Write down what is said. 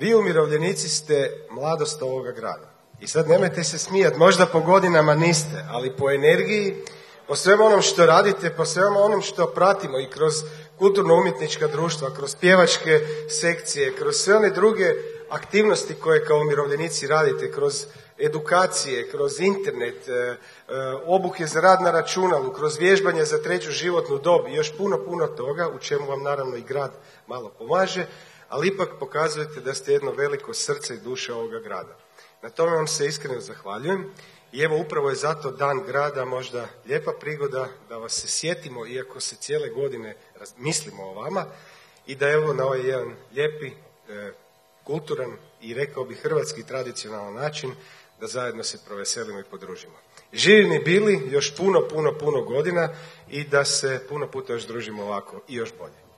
Vi umirovljenici ste mladost ovoga grada. I sad nemojte se smijati, možda po godinama niste, ali po energiji, po svemu onom što radite, po svemu onom što pratimo i kroz kulturno-umjetnička društva, kroz pjevačke sekcije, kroz sve one druge aktivnosti koje kao umirovljenici radite, kroz edukacije, kroz internet, obuke za rad na računalu, kroz vježbanje za treću životnu dob i još puno toga, u čemu vam naravno i grad malo pomaže, ali ipak pokazujete da ste jedno veliko srce i duša ovoga grada. Na tome vam se iskreno zahvaljujem i evo upravo je zato Dan grada možda lijepa prigoda da vas se sjetimo, iako se cijele godine mislimo o vama, i da evo na ovaj jedan lijepi, kulturan i rekao bih hrvatski tradicionalan način da zajedno se proveselimo i podružimo. Živjeni bili još puno godina i da se puno puta još družimo ovako i još bolje.